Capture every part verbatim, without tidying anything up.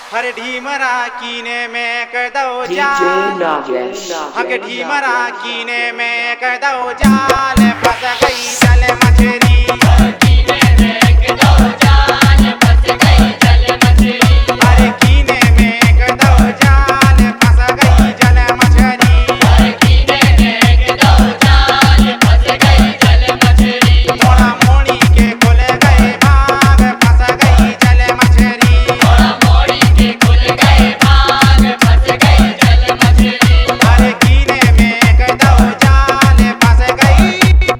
हर ढीमरा कीने में कर दो जाल, हक ढीमरा कीने में कर दो जाल, फंस गई जल मछली। हर कीने में कर दो जाल, फंस गई जल मछली। मोड़ा मोड़ी के खुल गए भाग, फंस गई जल मछली। हर कीने में कर दो जाल, फंस गई।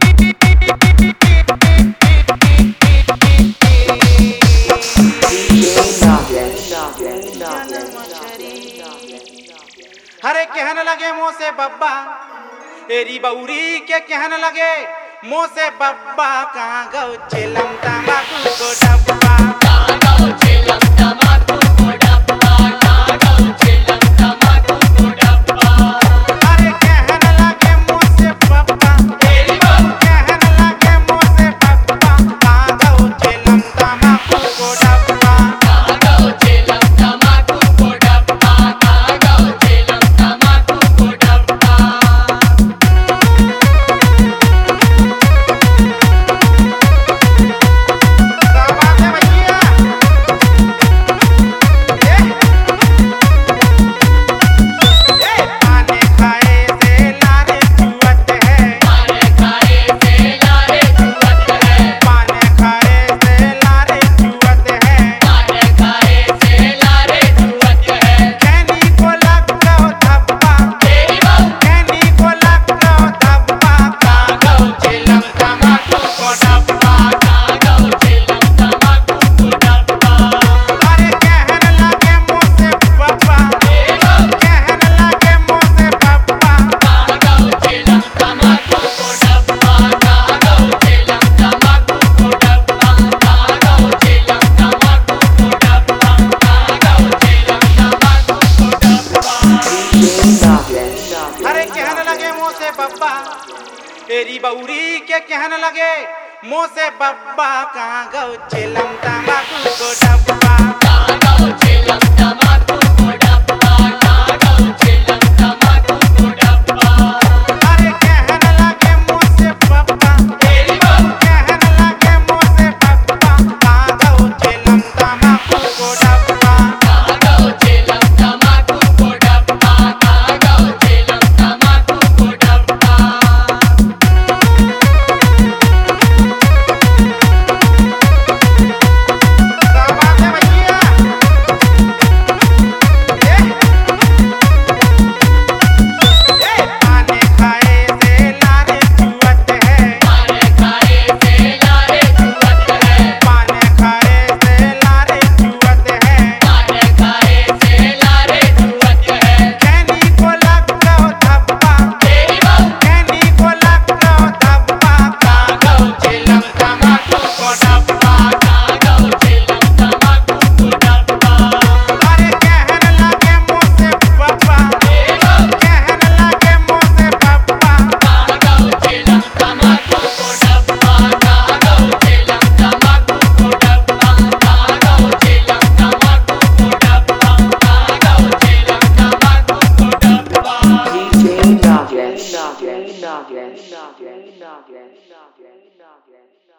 हरे कहने लगे मुँह से बब्बा, तेरी बउरी के कहने लगे मुँह से बब्बा, कहाँ गौ चिलम तम्बाकू को डब्बा। हरे कहने लगे मुँह से बब्बा, तेरी बहू कहने लगे मुँह से बब्बा, कहाँ गौ चिलम तम्बाकू को डब्बा। हरे कहने लगे मुँह से बब्बा, तेरी बउरी के कहने लगे मुँह से बब्बा, कहाँ गौ चिलम तम्बाकू को डब्बा। हरे कहने लगे मुँह से बब्बा, तेरी बहू कहने लगे मुँह से बब्बा, कहाँ गौ चिलम तम्बाकू को डब्बा। Again, again, again, again, again, again, again.